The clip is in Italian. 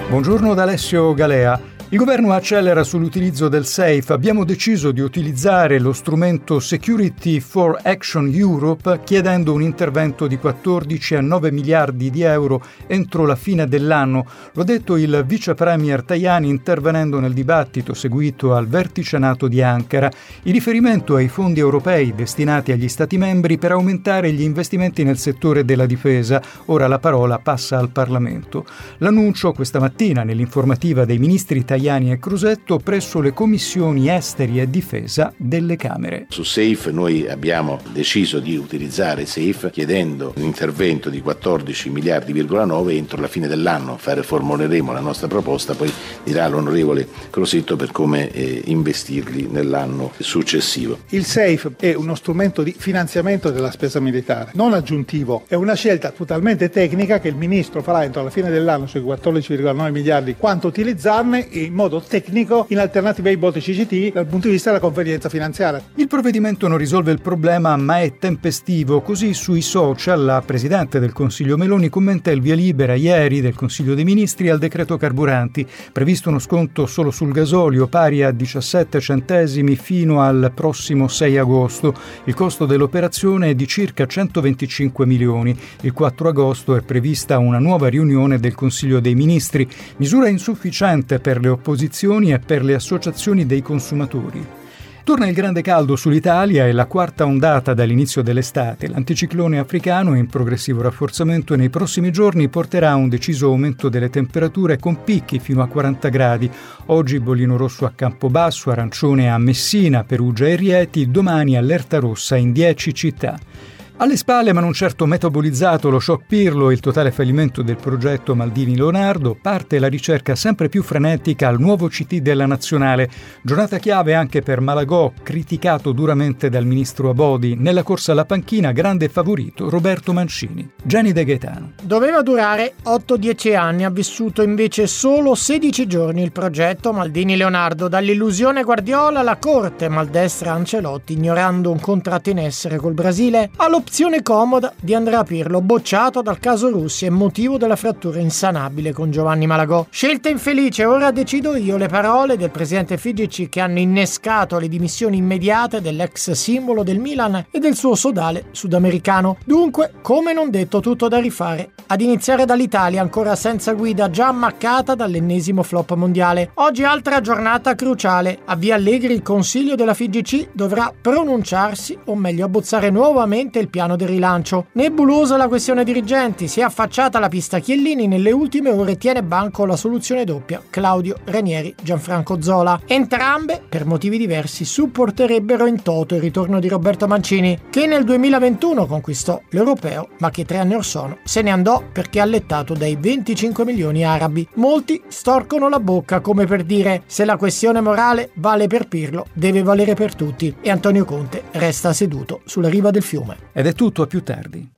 Buongiorno da Alessio Galea. Il governo accelera sull'utilizzo del SAFE. Abbiamo deciso di utilizzare lo strumento Security for Action Europe chiedendo un intervento di 14 a 9 miliardi di euro entro la fine dell'anno. Lo ha detto il vice premier Tajani intervenendo nel dibattito seguito al vertice NATO di Ankara in riferimento ai fondi europei destinati agli Stati membri per aumentare gli investimenti nel settore della difesa. Ora la parola passa al Parlamento. L'annuncio questa mattina nell'informativa dei ministri Tajani e Crosetto presso le commissioni esteri e difesa delle Camere. Su SAFE noi abbiamo deciso di utilizzare SAFE chiedendo un intervento di 14 miliardi,9 entro la fine dell'anno. Formuleremo la nostra proposta, poi dirà l'onorevole Crosetto per come investirli nell'anno successivo. Il SAFE è uno strumento di finanziamento della spesa militare, non aggiuntivo. È una scelta totalmente tecnica che il Ministro farà entro la fine dell'anno sui 14,9 miliardi quanto utilizzarne in modo tecnico in alternativa ai voti CCT dal punto di vista della convenienza finanziaria. Il provvedimento non risolve il problema ma è tempestivo. Così sui social la Presidente del Consiglio Meloni commenta il via libera ieri del Consiglio dei Ministri al decreto carburanti. Previsto uno sconto solo sul gasolio pari a 17 centesimi fino al prossimo 6 agosto. Il costo dell'operazione è di circa 125 milioni. Il 4 agosto è prevista una nuova riunione del Consiglio dei Ministri, misura insufficiente per le opposizioni e per le associazioni dei consumatori. Torna il grande caldo sull'Italia e la quarta ondata dall'inizio dell'estate. L'anticiclone africano in progressivo rafforzamento nei prossimi giorni porterà a un deciso aumento delle temperature con picchi fino a 40 gradi. Oggi bollino rosso a Campobasso, arancione a Messina, Perugia e Rieti, domani allerta rossa in 10 città. Alle spalle, ma non certo metabolizzato, lo shock Pirlo e il totale fallimento del progetto Maldini-Leonardo, parte la ricerca sempre più frenetica al nuovo CT della Nazionale. Giornata chiave anche per Malagò, criticato duramente dal ministro Abodi. Nella corsa alla panchina, grande favorito Roberto Mancini. Gianni De Gaetano. Doveva durare 8-10 anni, ha vissuto invece solo 16 giorni il progetto Maldini-Leonardo. Dall'illusione Guardiola alla corte maldestra Ancelotti, ignorando un contratto in essere col Brasile, all'opzione comoda di Andrea Pirlo, bocciato dal caso Russia e motivo della frattura insanabile con Giovanni Malagò. Scelta infelice, ora decido io, le parole del presidente FIGC che hanno innescato le dimissioni immediate dell'ex simbolo del Milan e del suo sodale sudamericano. Dunque, come non detto, tutto da rifare. Ad iniziare dall'Italia, ancora senza guida, già ammaccata dall'ennesimo flop mondiale. Oggi altra giornata cruciale. A Via Allegri il Consiglio della FIGC dovrà pronunciarsi, o meglio abbozzare nuovamente il piano di rilancio. Nebulosa la questione dirigenti, si è affacciata la pista Chiellini, nelle ultime ore tiene banco la soluzione doppia Claudio Ranieri Gianfranco Zola. Entrambe, per motivi diversi, supporterebbero in toto il ritorno di Roberto Mancini, che nel 2021 conquistò l'Europeo, ma che 3 anni or sono se ne andò perché allettato dai 25 milioni arabi. Molti storcono la bocca come per dire: se la questione morale vale per Pirlo, deve valere per tutti, e Antonio Conte resta seduto sulla riva del fiume. Ed è tutto, a più tardi.